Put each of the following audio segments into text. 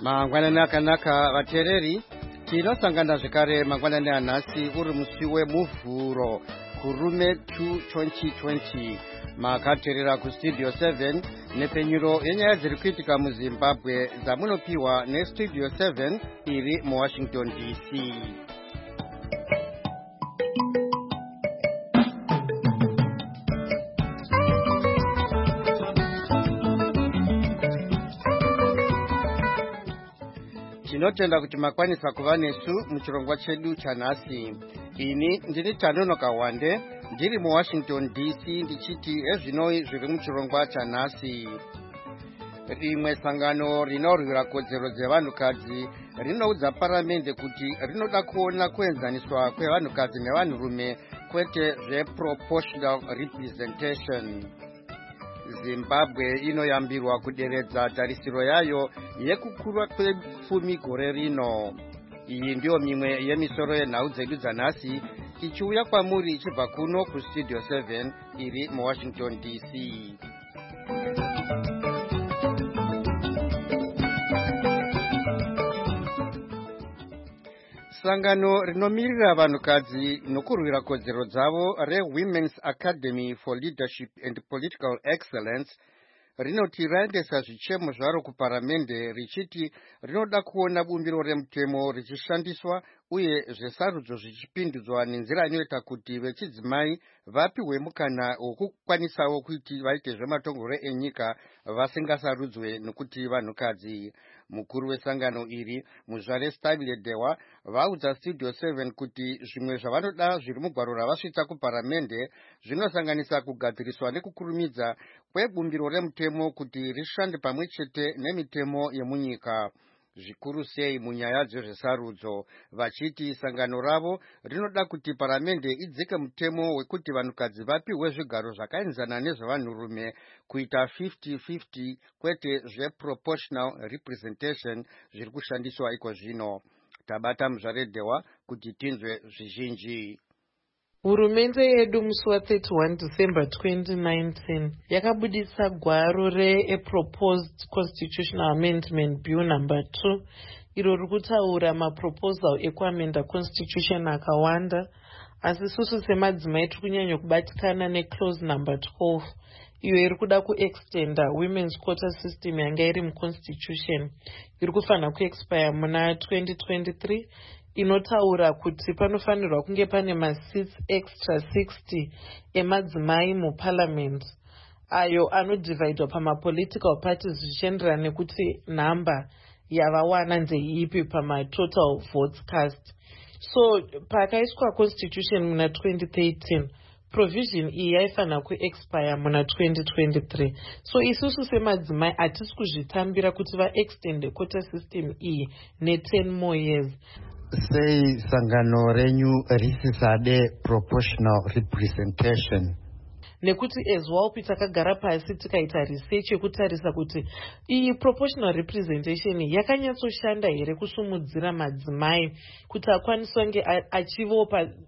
Mangwanani akanaka vateereri, tinosangana zvekare mangwanani anhasi uri musi wemuvhuro kurume 2 2020 makateerera kustudio 7 nepenyuro yenyaya dziri kuitika muzimbabwe dzamunopiwa nestudio 7 iri muwashington dc. Tinotenda kuti makwanisa kuva nesu muchirongwa chedu chanhasi. Ini ndini Tanonoka Wande, ndiri muwashington dc ndichiti ezvinoi zviri muchirongwa chanhasi. Rimwe sangano rinorwira kodzero dzevanhukadzi rinoudza paramende kuti rinoda kuona kuenzaniswa kwevanhukadzi nevanhurume kwete zveproportional representation. Zimbabwe inoyambirwa kuderedza tarisiro yayo yekukura kwepfumi gore rino. Iyi ndiyo mimwe yemisoro yenhau dzedu dzanhasi ichiuya kwamuri ichibva kuno kustudio 7 iri muwashington dc. Sangano rinomirira vanhukadzi nokurwira kodzero dzavo reWomen's Academy for Leadership and Political Excellence rinoti raendesa zvichemo zvaro kuparamende richiti rinoda kuona bumbiro remutemo richishandiswa uye zvesarudzo zvichipindudzwa nenzira inoita kuti vechidzimai vapiwe mukana wokukwanisawo kuti vaite zvematongero enyika vasingasarudzwe nokuti vanhukadzi. Mukuru wesangano iri Muzvare Stabile Dewa vaudza studio 7 kuti zvimwe zvavanoda zviri mugwaro ravasvitsa kuparamende zvinosanganisa kugadziriswa nekukurumidza kwebumbiro remutemo kuti rishande pamwe chete nemitemo yemunyika, zvikuru sei munyaya dzezvesarudzo, vachiti sangano ravo rinoda kuti paramende idzike mutemo wekuti vanhukadzi vapiwe zvigaro zvakaenzana nezvevanhurume kuita 50-50 kwete zveproportional representation zviri kushandiswa iko zvino. Tabata Muzvare Dewa kuti tinzwe zvizhinji. Hurumende yedu musi wa31 December 2019 yakabudisa gwaro re-Proposed Constitutional Amendment Bill number 2 iro rikutaura maproposal ekuamenda constitution akawanda, asi isusu semadzimai tiri kunyanya kubatikana neclause number 12 iyo iri kuda kuextenda women's quota system yanga iri muconstitution iri kufanira kuexpire muna 2023, inotaura kuti panofanirwa kunge pane maseats extra 60 emadzimai muparliament ayo anodivhaidwa pamapolitical parties zvichienderana nekuti nhamba yavawana ndeipi pamatotal votes cast. So pakaiswa constitution muna 2013 provision iyi yaifanira kuexpire muna 2023. So isusu semadzimai hatisi kuzvitambira kuti vaextende quota system iyi ne10 more years. Sei sangano renyu risisade proportional representation? Nekuti as well takagara pasi tikaita research yekutarisa kuti iyi proportional representation yakanyatsoshanda here kusumudzira madzimai kuti akwaniswa nge achivawo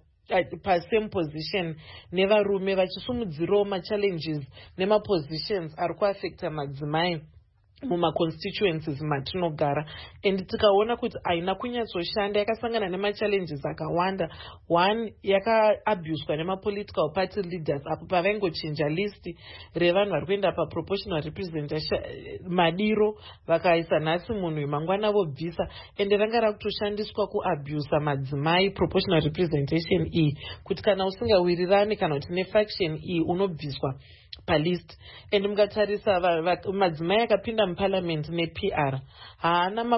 pasame position nevarume vachisumudzirawo machallenges nemapositions ari kuafecta madzimai mumaconstituencies matinogara, and tikaona kuti haina kunyatsoshanda, yakasangana nemachallenges akawanda. One, yakaabuswa nemapolitical party leaders apo pavaingochinja listi revanhu vari kuenda paproportional representation madiro vakaisa nhasi munhu mangwana vobvisa, ende vanga rakutoshandiswa kuabusa madzimai proportional representation iyi kuti kana usingawirirani kana kuti nefaction iyi unobviswa palist. And mukatarisa madzimai akapinda muparliament nePR haana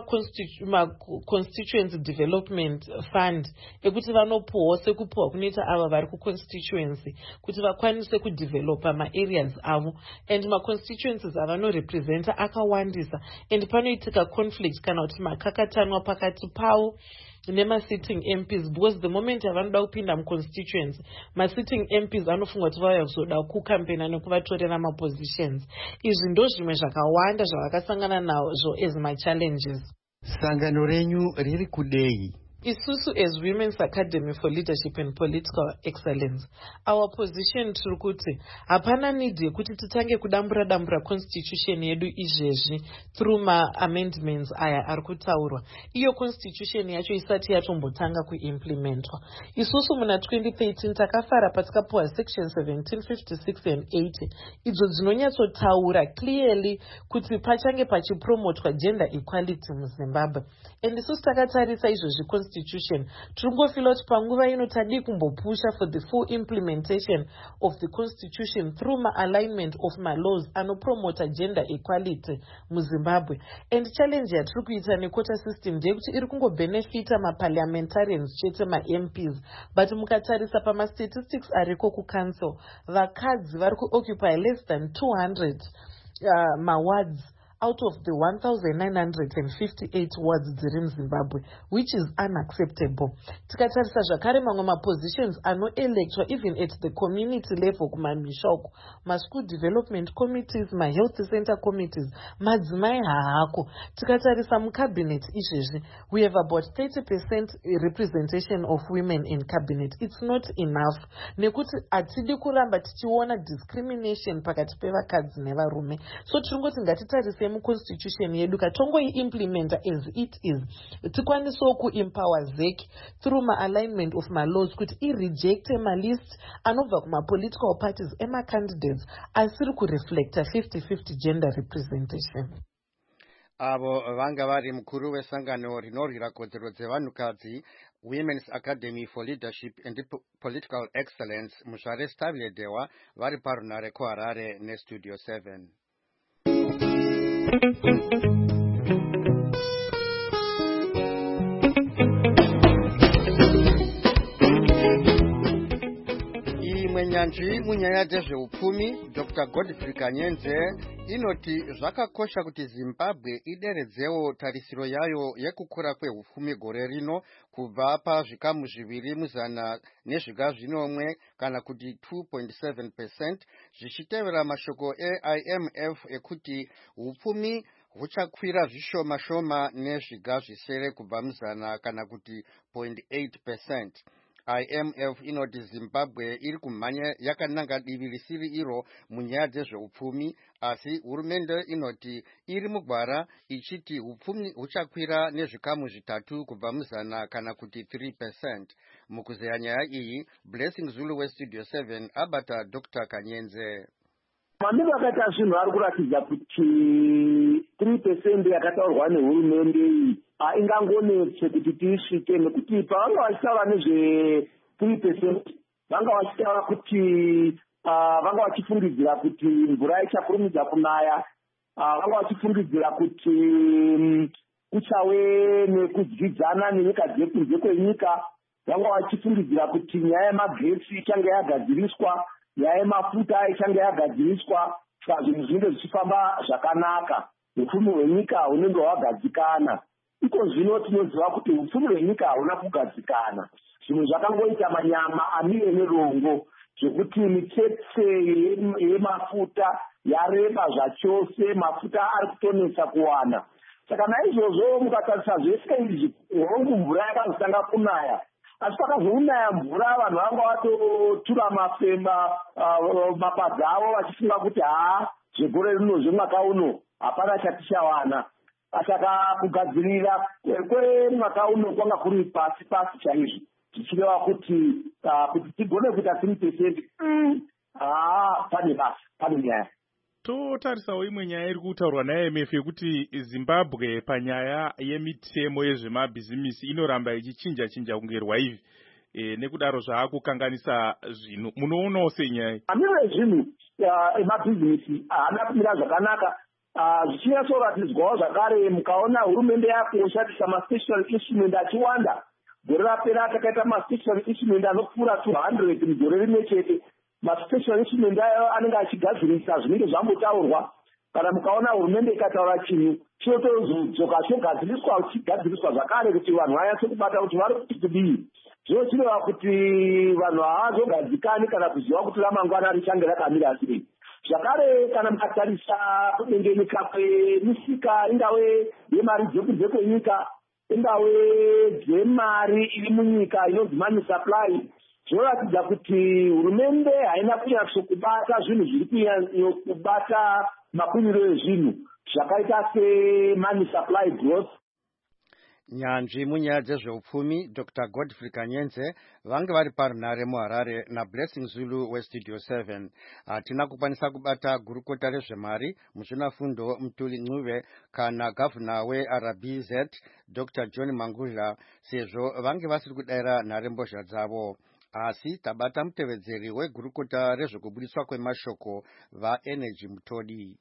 constituency development fund ekuti vanopuwa sekupuwa kunoita ava vari kuconstituency kuti vakwanise kudevelopa maareas avo, and maconstituencies avanorepresenta akawandisa, and panoitika conflict kana kuti makakatanwa pakati pavo nema-sitting MPs, because the moment havanoda kupinda muconstituency ma-sitting MPs anofunga kuti vauya kuzoda kukampena nekuvatorera mapositions. Izvi ndo zvimwe zvakawanda zvavakasangana nazvo as machallenges. Sangano renyu riri kudei? Isusu as Women's Academy for Leadership and Political Excellence, our position tiri kuti hapana need yekuti titange kudambura constitution yedu izvezvi through ma-amendments aya ari kutaurwa. Iyo constitution yacho isati yatombotanga kuimplementwa. Isusu muna 2013 takafara patikapuwa section 1756 and 80 idzo dzinonyatsotaura clearly kuti pachange pachipromotwa gender equality muZimbabwe. And isusu takatarisa izvozvi constitution tirungofila kuti panguva ino tadi kumbopusha for the full implementation of the constitution through ma-alignment of ma-laws anopromota gender equality muZimbabwe. And challenge yatiri kuita nequota system ndeyekuti iri kungobenefita ma-parliamentarians chete ma-MPs, but mukatarisa pama-statistics ariko kucouncil vakadzi vari kuoccupy less than 200 ma-wards out of the 1,958 wards dziri muZimbabwe, which is unacceptable. Tikatarisa zvakare mamwe ma-positions anoelectwa even at the community level kumamisha uko, ma-school development committees, ma-health center committees, madzimai haako. Tikatarisa mucabinet izvezvi, we have about 30% representation of women in cabinet. It's not enough. Nekuti atidi kuramba tichiona discrimination pakati pevakadzi nevarume. So tiringoti ngatitarise constitution yedu katongoiimplementa as it is, tikwanisewo kuempower ZEC through ma-alignment of ma-laws kuti irejecte ma-list anobva kuma-political parties ema-candidates asiri kureflecta 50-50 gender representation. Avo vanga vari mukuru wesangano rinorwira kodzero dzevanhukadzi Women's Academy for Leadership and Political Excellence Muzvare Staviledewa vari parunare kuHarare neStudio 7. Imwe nyanzvi munyaya dzezveupfumi Dr. Godfrey Kanyenze inoti zvakakosha kuti Zimbabwe ideredzewo tarisiro yayo yekukura kwehupfumi gore rino kubva pazvikamu zviviri muzana nezviga zvinomwe kana kuti 2.7% zvichitevera mashoko eIMF ekuti hupfumi huchakwira zvishoma shoma nezviga zvisere kubva muzana kana kuti 0.8%. IMF inoti Zimbabwe iri kumhanya yakananga divi risiri iro munyaya dzezveupfumi, asi hurumende inoti iri mugwara ichiti hupfumi huchakwira nezvikamu zvitatu kubva muzana kana kuti 3%. Mukuzeya nyaya iyi, Blessing Zulu weStudio 7 abata Dr. Kanyenze. Mamiro akaita zvinhu ari kuratidza kuti 3% yakataurwa nehurumende iyi ingangonetse kuti tiisvike, nekuti pavanga vachitaura nezve 3% vanga vachitaura kuti vanga vachifungidzira kuti mvura ichakurumidza kunaya, vanga vachifungidzira kuti kuchave nekudyidzana nenyika dzekunze kwenyika, vanga vachifungidzira kuti nyaya yemagetsi ichange yagadziriswa, nyaya yemafuta ichange yagadziriswa, saka zvinhu zvinenge zvichifamba zvakanaka, upfumi hwenyika hunenge hwagadzikana. Iko zvino tinoziva kuti upfumi hwenyika huna kugadzikana. Zvinhu zvakangoita manyama amire nerongo, zvekuti mitsetse yemafuta yareba zvachose, mafuta ari kutonesa kuwana. Saka naizvozvo mukatarisa zvese izvi, hongu mvura yakazotanga kunaya, asi pakazonaya mvura vanhu vanga vatotura mapadza avo vachifunga kuti zvegore rino zvemwaka uno hapana chatichawana. Saka kugadzirira kwemwaka uno kwanga kuri pasi chaizvo, zvichireva kuti tigone kuita 3% pane basa, pane nyaya. Totarisawo imwe nyaya iri kutaurwa naIMF yekuti Zimbabwe panyaya yemitemo yezvemabhizimisi inoramba ichichinja kunge rwaivi, nekudaro zvaakukanganisa zvinhu. Munoonawo senyaya amiro ezvinhu emabhizimisi haana kumira zvakanaka, zvichinyatsoratidzwawo zvakare. Mukaona hurumende yakushandisa ma-special instrument achiwanda. Gore rapera takaita ma-special instrument anopfuura 200 mugore rimwe chete. Ma-special instrument ayo anenge achigadzirisa zvinenge zvambotaurwa. Kana mukaona hurumende ikataura chinhu chinotodzoka chigadziriswa zvakare kuti vanhu vanyatse kubata kuti vari kuti kudii. Zvinochireva kuti vanhu havazogadzikani kana kuziva kuti ramangwana richange rakamira sei. Zvakare kana mukatarisa kudengenyeka kwemisika ingave yemari dzekunze kwenyika, indau dzemari iri munyika inonzi money supply zvinoratidza kuti hurumende haina kunyatsokubata zvinhu zviri kubata makwiriro ezvinhu zvakaita semoney supply growth. Nyanzvi munyaya dzezveupfumi Dr. Godfrey Kanyenze vange vari parunare muHarare naBlessing Zulu weStudio 7. Hatina kukwanisa kubata gurukota rezvemari muzvinafundo Mutuli Ncube kana gavhuna weRBZ Dr. John Mangudla sezvo vange vasiri kudayira nharembozha dzavo. Asi tabata mutevedzeri wegurukota rezvekubudiswa kwemashoko vaEnergy Mutodi.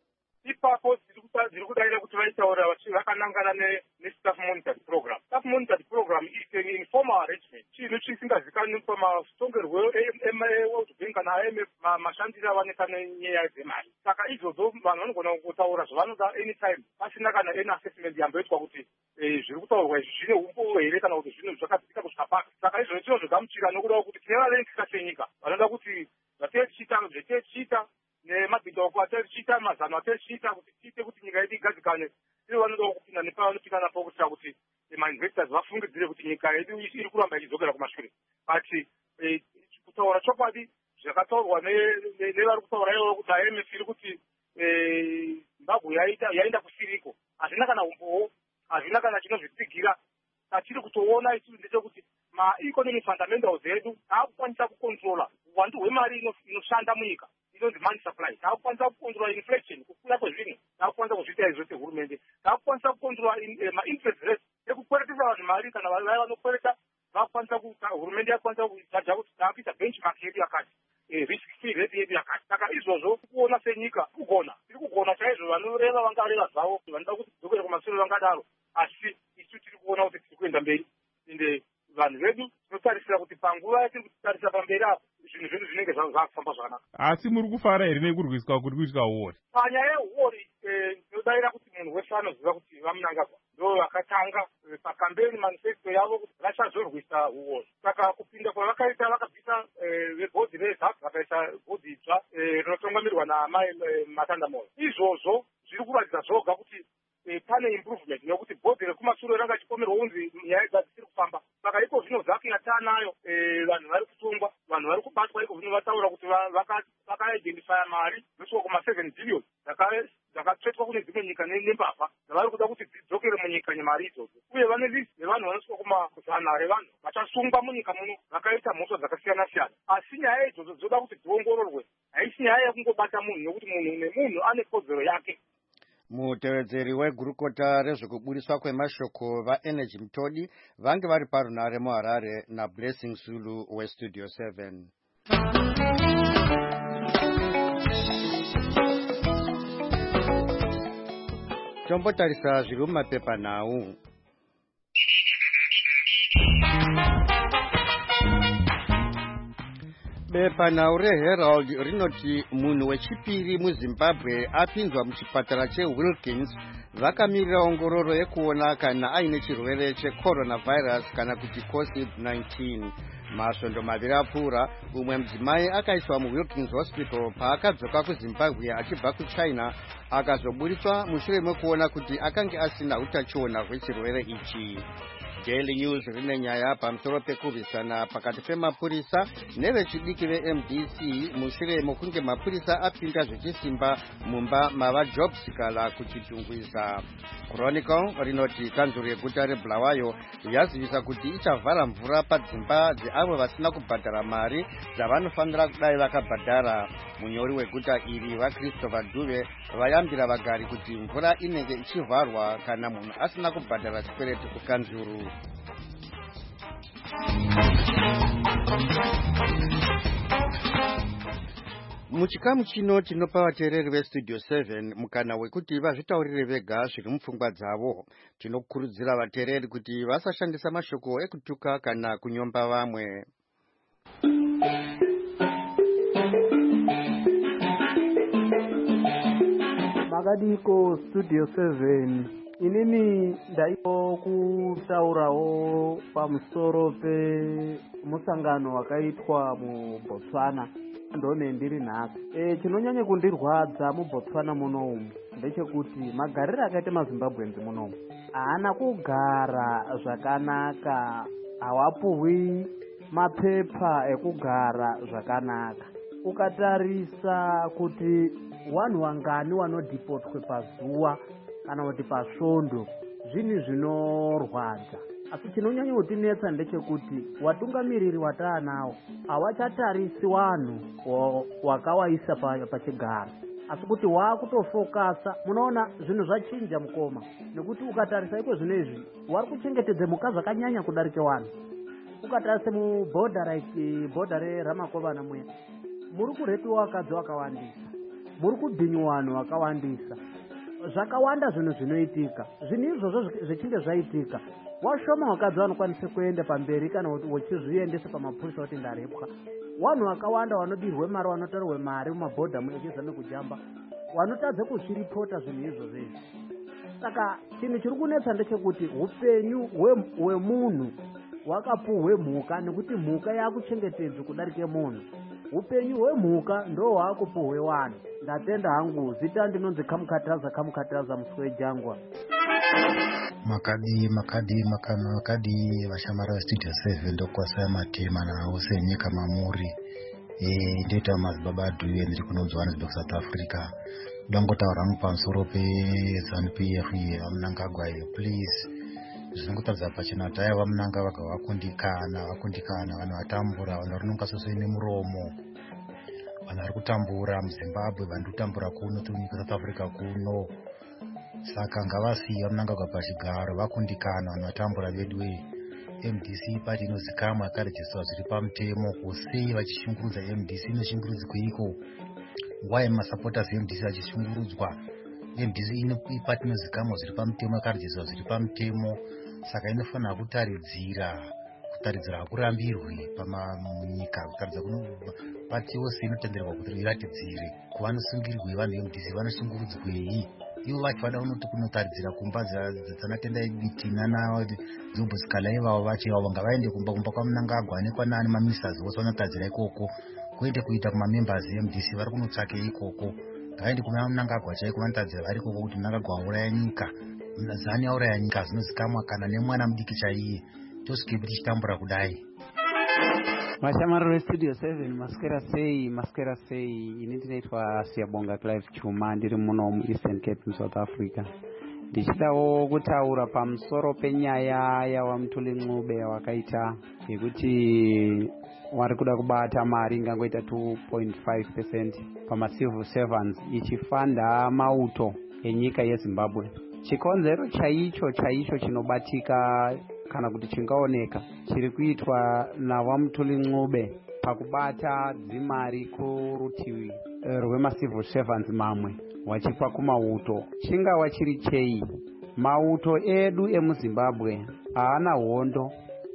Ipapo dziri kudayira kuti vaitaura vakanangana nestaff monitored program. Staff monitored program is an informal arrangement. Chinhu chisingazikanwi pamasongerwo eWorld Bank kana IMF mashandiro avanoita nenyaya dzemari. Saka izvozvo vanhu vanogona kutaura zvavanoda anytime pasina kana any assessment yamboitwa kuti zviri kutaurwa izvi zvine umbo here kana kuti zvinhu zvakatsika kusvika pasi. Saka izvozvo tinozvigamuchira nokuda kuti tine valengisika senyika vanoda kuti zvatetichiita nemabhidoko atarichiita mazano atarichiita kuti tiite kuti nyika yedu igadzikane. Ivo vanoda kupinda nepavanopinda napo kuitira kuti mainvestors vafungidzire kuti nyika yedu iri kuramba ichidzokera kumashure. But kutaura chokwadi zvakataurwa nevari kutaura ivo kuti IMF iri kuti Zimbabwe yaenda kusiriko hazvina kana umbowo, hazvina kana chinozvitsigira. Atiri kutoona isusu ndechekuti ma-economic fundamentals edu akukwanisa kukontrola uwandu hwemari inoshanda munyika inonzi money supply. Takukwanisa kukontrola inflation, kukura kwezvinhu takukwanisa kuzviita izvo sehurumende. Takukwanisa kukontrola ma-interest rate ekukweretesa vanhu mari kana vaya vanokwereta vakukwanisa hurumende yakukwanisa kujadha kuti takuita benchmark yedu yakati risk free rate yedu yakati. Saka izvozvo kuona senyika tiri kugona chaizvo vanoreva vangareva zvavo vanoda kuti tidzokere kumashure vangadaro, asi isu tiri kuona kuti tiri kuenda mberi ende vanhu vedu tinotarisira kuti panguva yatiri kutarisa pamberi apo zvinhu zvedu zvinenge zvakufamba zvakanaka. Asi muri kufara here nekurwiswa kuri kuitwa uori? Panyaya yehuori tinodayira kuti munhu wese anoziva kuti vamunangagwa ndo vakatanga pakambeni manifesto yavo kuti vachazorwisa uori. Saka kupinda kwavakaita vakabvisa vebhodhi rezatu vakaisa bhodhi itsva rinotungamirwa naamai Matandamoyo. Izvozvo zviri kuratidza zvoga kuti pane improvement nekuti bhodhi rekumashure ranga chipomerwa unzi nyaya dziri kufamba. Saka iko zvino zaki yatanayo vanhu vari kutongwa, vanhu vari kubatwa, iko zvino vataura kuti vakaidentifya mari zosvika kuma7 billion dzakatsvetwa kune dzimwe nyika nembavha dzavari kuda kuti dzidzokere munyika nemari idzodzo. Uye vane list nevanhu vanosvika kumazana revanhu vachasungwa munyika muno vakaita mhosva dzakasiyana siyana. Asi nyaya idzodzo dzoda kuti dziongororwe, haisi nyaya yekungobata munhu nekuti munhu nemunhu ane kodzero yake. Mutevedzeri wegurukota rezvekubudiswa kwemashoko vaEnergy Mutodi vange vari parunare muHarare naBlessing Zulu weStudio 7. Tombotarisa zviri mumapepa nhau. Bepanhau reHerald rinoti munhu wechipiri muZimbabwe apinzwa muchipatara cheWilkins vakamirira ongororo yekuona kana aine chirwere checoronavirus kana kuti COVID-19. Masvondo maviri apfuura, umwe mudzimai akaiswa muWilkins Hospital paakadzoka kuZimbabwe achibva kuChina akazobudiswa mushure mekuona kuti akange asina utachiona hwechirwere ichi. Daily News rine nyaya pamusoro pekurwisana pakati pemapurisa nevechidiki veMDC mushure mokunge mapurisa apinda zvechisimba mumba mavaJob Sikala kuchitungwiza. Chronicle rinoti kanzuro yeguta reBulawayo yazivisa kuti ichavhara mvura padzimba dzeavo vasina kubhadhara mari dzavanofanira kudai vakabhadhara. Munyori weguta iri vaChristopher Dube vayambira vagari kuti mvura inenge ichivharwa kana munhu asina kubhadhara chikwereti kukanzuru. Muchikamu chino tinopa vateereri veStudio 7 mukana wekuti vazvitaurire vega zviri mupfungwa dzavo. Tinokurudzira vateereri kuti vasashandisa mashoko ekutuka kana kunyomba vamwe. Makadiko Studio 7, inini ndaipo kutaurawo pamusoro pemusangano wakaitwa muBotswana ndone ndiri nhasi. Chinonyanya kundirwadza muBotswana munomu ndechekuti magariro akaita maZimbabwenzi munomu haana kugara zvakanaka, hawapuhwi mapepa ekugara zvakanaka. Ukatarisa kuti vanhu vangani vanodhipotwe pazuva kana kuti pasvondo, zvinhu zvinorwadza. Asi chinonyanya kutinetsa ndechekuti watungamiriri wataanawo havachatarisi vanhu wakawaisa pachigaro, asi kuti waakutofokasa. Munoona zvinhu zvachinja mukoma, nekuti ukatarisa iko zvino izvi vari kuchengetedza mhuka zvakanyanya kudarika vanhu. Ukatarisa bhodha reRamakovana muya, muri kurepiwa vakadzi vakawandisa, muri kubhinywa vanhu vakawandisa, zvakawanda zvinhu zvinoitika. Zvinhu izvozvo zvichinge zvaitika, washoma vakadzi vanokwanisa kuenda pamberi kana wachizviendesa pamapurisa kuti ndarepwa. Vanhu vakawanda vanodirwe mari, vanotorerwe mari mumabhodha muechizame kujamba, vanotadza kuzviripota zvinhu izvozvo izvi. Saka chinhu chiri kunetsa ndechekuti upenyu hwemunhu hwakapuhwe mhuka, nekuti mhuka yakuchengetedzwa kudarika munhu. Upenyu hwemhuka ndo hwakupuhwe vanhu. Ndatenda hangu, zita ndinonzi Kamukataza muswe wejangwa. makadi vashamara vestudio 7 ndokwasaya matema nawo senyika mamuri ndoita mazibabadu ndiri kuno Johannesburg, South Africa. Ndangotaura hangu pamusoro peZANU-PF vamunangagwa iyo, please. Zvinongotaridza pachena taya vamunanga vaga vakundikana vanhu vatambura, vanhu varinonga sosei nemuromo, vanhu vari kutambura muZimbabwe, vanhu kutambura kuno tunyika South Africa kuno. Saka ngavasiye vamunangagwa pachigaro vakundikana vanhu vatambura vedu. MDC pati inozikamwa yakarejiswa zviri pamutemo, kusei vachishungurudza MDC inoshungurudzwa iko. Why masupporters MDC vachishungurudzwa? MDC ipati inozikamwa zviri pamutemo, yakarejiswa zviri pamutemo. Saka inofanira kutaridzira hakurambirwi munyika, kutaridza kuno pati yose inotenderwa kuti iratidzire kuvanosungirwe vanhu MDC vanoshungurudzwei. Ivo vacho vada unoti kunotaridzira kumba dzanatenda ebitina nadzobhusikala ivavo vacho ivavo ngavaende kumba kwamunangagwa nekwanani mamisers vose vanotaridzira ikoko, kwete kuita kumamembers eMDC vari kunotsvake ikoko. Ngavaende kuna munangagwa chaiko vanotaridzira vari ikoko kuti munangagwa auraya nyika, ZANU auraya nyika, zvinozikamwa kana nemwana mudiki chaiye. Tosvike kuti chitambura kudai. Mashamariro eStudio 7 maswera sei. Ini ndinoitwa Siyabonga Clive Chuma, ndiri muno muEastern Cape muSouth Africa. Ndichidawo kutaura pamusoro penyaya yawaMutuli Ncube wakaita yekuti wari kuda kubata mari ingangoita 2.5% pamacivil servants ichifanda mauto enyika yeZimbabwe. Chikonzero chaicho chinobatika kana kuti chingaoneka chiri kuitwa nawaMutuli Ncube pakubata dzimari kurutivi rwemacivil servants mamwe wachipa kumauto. Chingava chiri chei, mauto edu emuZimbabwe haana hondo,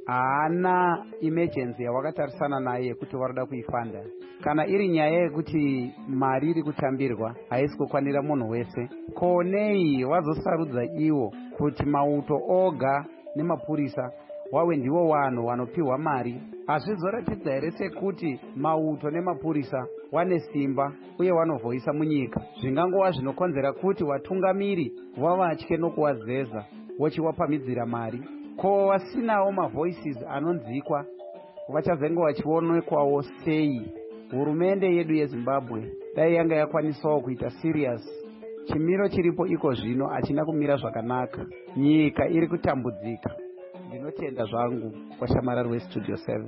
haana emergency yawakatarisana naye yekuti varida kuifanda. Kana iri nyaya yekuti mari iri kutambirwa haisi kukwanira munhu wese, konei vazosarudza iwo kuti mauto oga nemapurisa wawe ndiwo vanhu vanopiwa mari? Hazvizoratidza here sekuti mauto nemapurisa wane simba uye vanovhoisa munyika? Zvingangova zvinokonzera kuti vatungamiri vavatye nokuwazeza vochiwapamidzira mari. Ko vasinawo mavoices anonzikwa vachazenge vachionekwawo sei? Hurumende yedu yeZimbabwe dai yanga yakwanisawo kuita serious. Chimiro chiripo iko zvino hachina kumira zvakanaka, nyika iri kutambudzika. Ndinotenda zvangu kwashamararo weStudio 7.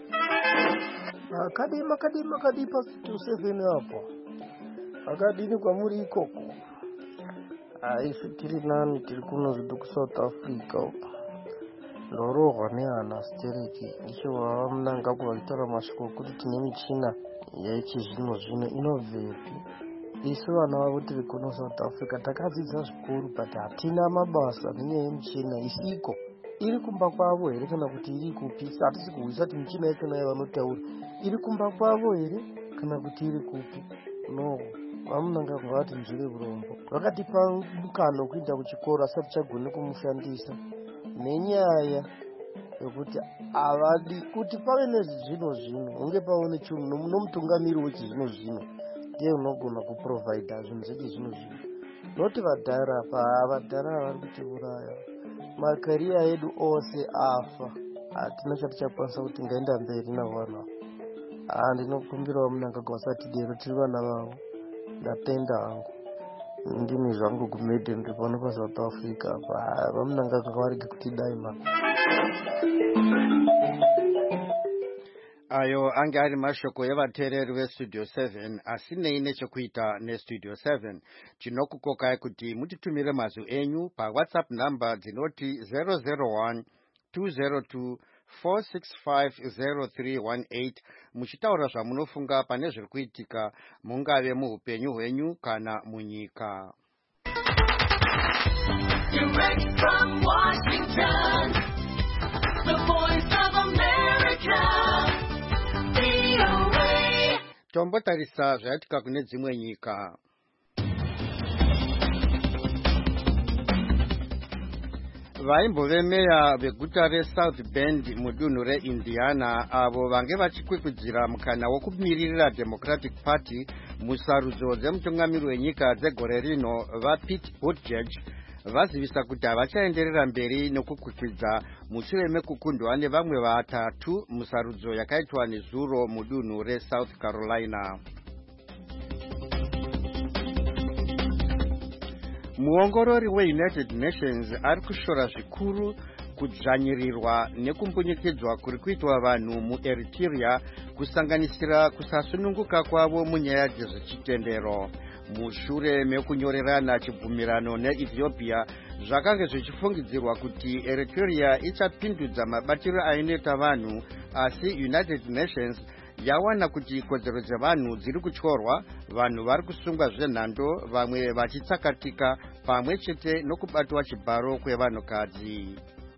Makadi paStudio 7 apo. Akadini kwamuri ikoko. Isu tiri nani tiri kuno zvidu kuSouth Africa uko. Ndorohwa neHana Stereki ndicho vamunanga kuvakitaura mashoko kuti tine michina yechizvino inobvepi. Isu vana vavo tiri kuno South Africa takadzidza zvikuru but hatina mabasa nenyaya yemichina isiko. Iri kumba kwavo here kana kuti iri kupi? Hatisi kuhwisa kuti michina yacho nayo vanotaura iri kumba kwavo here kana kuti iri kupi? No, vamunanga kuvati nzvire urombo. Vakatipa mukano kuenda kuchikoro asi hatichagone kumushandisa nenyaya yekuti havadi kuti pave nezvino unge paone chinhu nomutungamiri wechizvino ndiye unogona kuprovida zvinhu zvedu zvino. Noti vadhara vari kutiuraya. makariya edu ose afa, hatina chati chakwanisa kuti ngaenda mberi navana. Ndinokumbirawo munangagwa vasatidero tiri vana vavo, ndatenda hangu ndini zvangu kumedhe ndiri pano paSouth Africa apa. Vamunangagwa varege kutidai ma. Ayo ange ari mashoko evateereri vestudio 7 asinei nechekuita nestudio 7. Tinokukokai kuti mutitumire mazwi enyu pawhatsapp number dzinoti 001 202 4650318 muchitaura zvamunofunga pane zviri kuitika mungave muupenyu hwenyu kana munyika. Direct from Washington, the voice of America, VOA. Tombotarisa zvaitika kune dzimwe nyika. Vaimbove meya veguta reSouth Bend mudunhu reIndiana avo vange vachikwikwidzira mukana wokumiririra Democratic Party musarudzo dzemutungamiri wenyika dzegore rino vaPete Buttigieg vazivisa kuti havachaenderera mberi nokukwikwidza mushure mekukundwa nevamwe vatatu musarudzo yakaitwa nezuro mudunhu reSouth Carolina. Muongorori weUnited Nations ari kushora zvikuru kudzvanyirirwa nekumbunyikidzwa kuri kuitwa vanhu muEritrea kusanganisira kusasununguka kwavo munyaya dzezvechitendero. Mushure mekunyorerana chibvumirano neEthiopia zvakange zvichifungidzirwa kuti Eritrea ichapindudza mabatiro ainoita vanhu, asi United Nations yawana kuti kodzero dzevanhu dziri kutyorwa, vanhu vari kusungwa zvenhando, vamwe vachitsakatika pamwe chete nokubatwa chibharo kwevanhukadzi.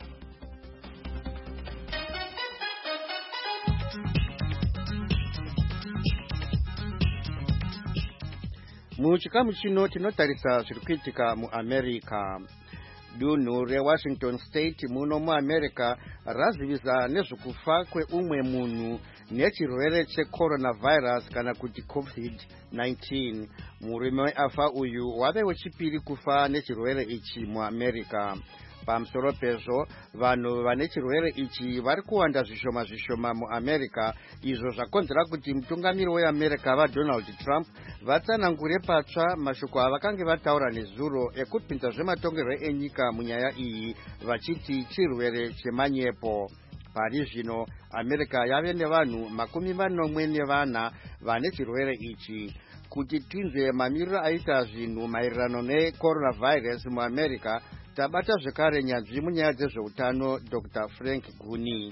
Muchikamu chino tinotarisa zviri kuitika muAmerica. Dunhu reWashington State muno muAmerica razivisa nezvekufa kweumwe munhu nechirwere checoronavirus kana kuti COVID-19. Murume weafa uyu wave wechipiri kufa nechirwere ichi muAmerica. Pamusoro pezvo, vanhu vane chirwere ichi vari kuwanda zvishoma muAmerica, izvo zvakonzera kuti mutungamiri weAmerica vaDonald Trump vatsanangure patsva mashoko avakange vataura nezuro ekupinza zvematongerwo enyika munyaya iyi, vachiti chirwere chemanyepo. Pari zvino America yave nevanhu 44 vane chirwere ichi. Kuti tinzwe mamiriro aita zvinhu maererano necoronavirus muAmerica, tabata zvekare nyanzvi munyaya dzezveutano Dr. Frank Guni.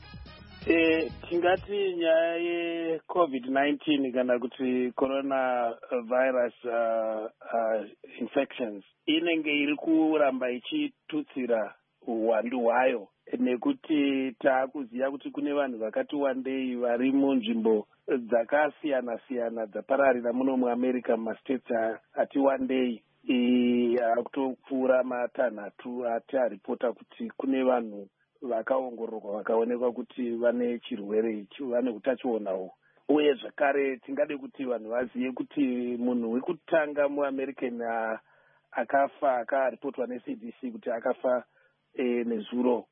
Tingati nyaya yeCovid-19 kana kuti coronavirus infections inenge iri kuramba ichitutsira uwandu hwayo, nekuti taakuziva kuti kune vanhu vakati wandei vari munzvimbo dzakasiyana-siyana dzapararira muno muAmerica, mumastates ati wandei. Akutopfuura matanhatu ati aripota kuti kune vanhu vakaongororwa vakaonekwa kuti vane chirwere ichi, vane utachiona. Uye zvakare tingade kuti vanhu vazive kuti munhu wekutanga muAmerican akafa akaripotwa neCDC kuti akafa nezuro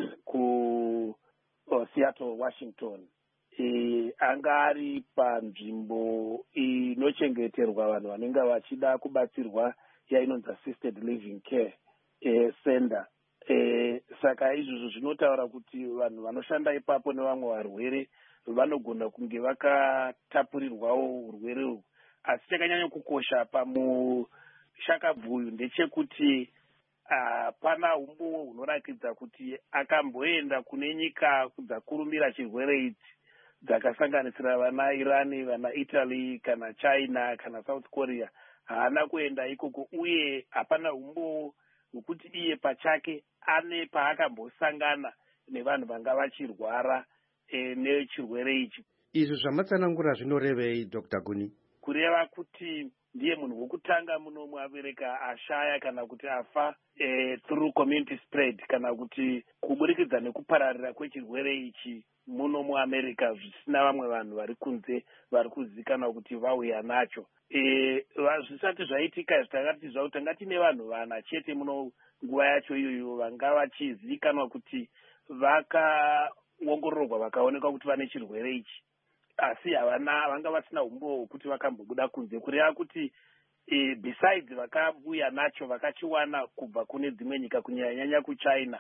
kuSeattle, Washington. Anga ari panzvimbo inochengeterwa vanhu vanenge vachida kubatsirwa yainonzi assisted living care center. Saka izvozvo zvinotaura kuti vanhu vanoshanda ipapo nevamwe varwere vanogona kunge vakatapurirwawo urwere uhu. Asi chakanyanya kukosha pamushakabvuyu ndechekuti pana umbuwo hunorakidza kuti akamboenda kune nyika dzakurumira chirwere idzi dzakasanganisira vana Iran, vana Italy, kana China, kana South Korea. Haana kuenda ikoko, uye hapana umbuwo hwekuti iye pachake ane paakambosangana nevanhu vanga vachirwara nechirwere ichi. Izvi zvamatsanangura zvinorevei Dr. Guni? Kureva kuti ndiye munhu wokutanga muno muAmerica ashaya kana kuti afa through community spread, kana kuti kuburikidza nekupararira kwechirwere ichi muno muamerica zvisina vamwe vanhu vari kunze vari kuzivikanwa kuti vauya nacho. Zvisati zvaitika takatizva kuti tanga tine vanhu vana chete muno nguva yacho iyoyo vanga vachizivikanwa kuti vakaongororwa vakaonekwa kuti vane chirwere ichi, asi vanga vasina umbo hwokuti vakambobuda kunze, kureva kuti besides vakauya nacho vakachiwana kubva kune dzimwe nyika kunyanya kuchina.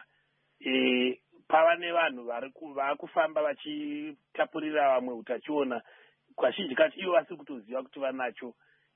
Pava nevanhu vakufamba vachitapurira vamwe utachiona kazhinji kacho ivo vasi kutoziva kuti vanacho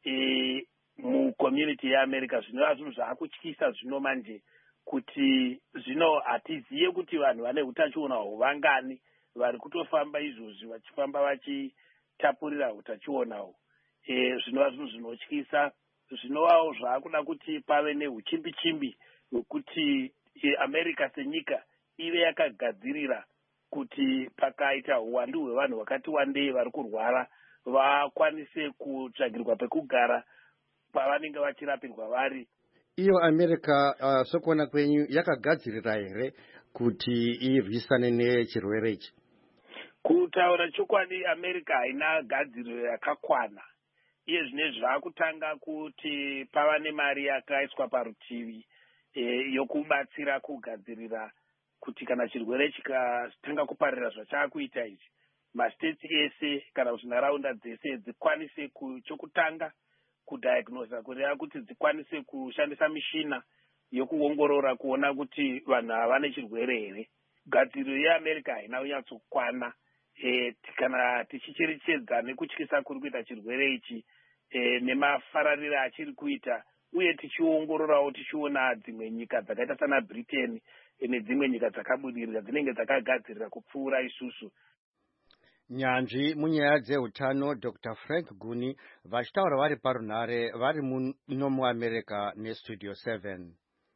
mucommunity yeamerica. Zvinova zvinhu zvaakutyisa zvino manje kuti zvino hatiziye kuti vanhu vane utachiona hwuvangani vari kutofamba izvozvi vachifamba vachitapurira utachiona. Zvinova zvinhu zvinotyisa, zvinovawo zvaakuda kuti pave neuchimbi-chimbi hwekuti america senyika ive yakagadzirira kuti pakaita uwandu hwevanhu vakati wandei vari kurwara vakwanise kutsvagirwa pekugara pavanenge vachirapirwa vari. Iyo America sokuona kwenyu yakagadzirira here kuti irwisane nechirwere ichi? Kutaura chokwadi America haina gadziriro yakakwana. Iye zvinezvi zvakutanga kuti pava nemari yakaiswa parutivi yokubatsira kugadzirira kuti kana chirwere chikatanga kuparira zvachakuita ichi, mastate ese kana kuti nharaunda dzese dzikwanise chokutanga kudiagnosa, kureva kuti dzikwanise kushandisa mishina yokuongorora kuona kuti vanhu havane chirwere here. Gadziriro yeAmerica haina kunyatsokwana kana tichicherechedza nekutyisa kuri kuita chirwere ichi nemafarariro achiri kuita, uye tichiongororawo tichiona dzimwe nyika dzakaita sana Britain nedzimwe nyika dzakabudirira dzinenge dzakagadzirira kupfuura isusu. Nyanzvi munyaya dzeutano Dr. Frank Guni vachitaura vari parunhare vari muno muAmerica neStudio 7.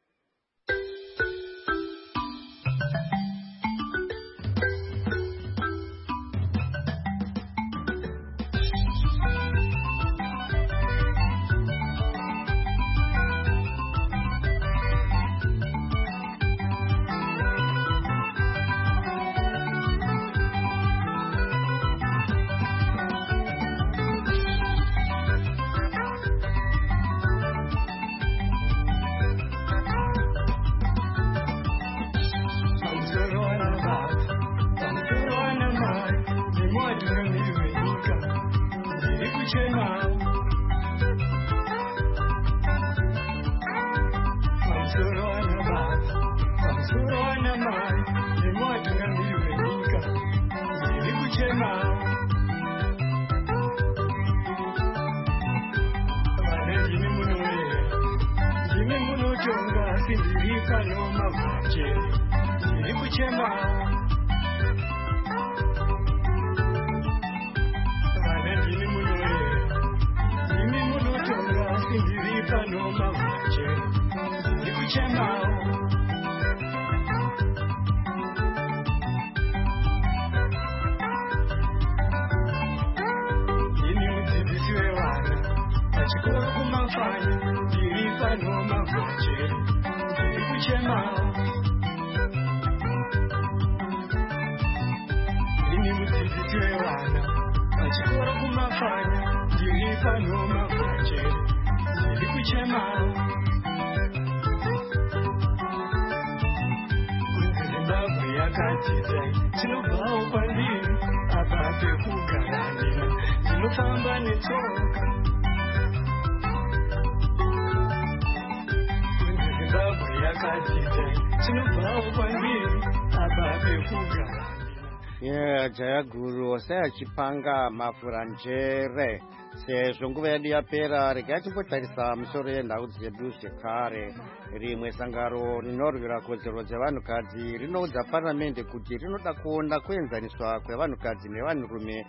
Jayaguru sayachipanga mafuranjere sezvo nguva yedu yapera. Regai timbotarisa musoro yenhau dzedu zvekare. Rimwe sangano rinorwira kodzero dzevanhukadzi rinoudza paramende kuti rinoda kuona kuenzaniswa kwevanhukadzi nevanhurume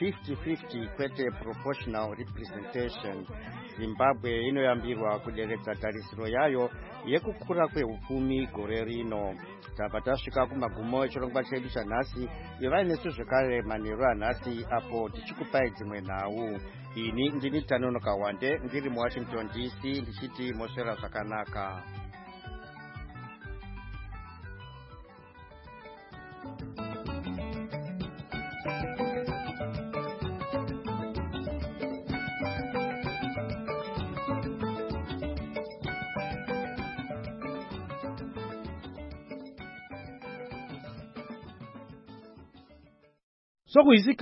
50-50 kwete proportional representation. Zimbabwe inoyambirwa kuderedza tarisiro yayo yekukura kwehupfumi gore rino. Tabva tasvika kumagumo echirongwa chedu chanhasi. Ivai nesu zvekare manheru anhasi apo tichikupai dzimwe nhau. Ini ndini Tanonoka Wande ndiri muWashington DC ndichiti moswera zvakanaka. sokuyisikhathi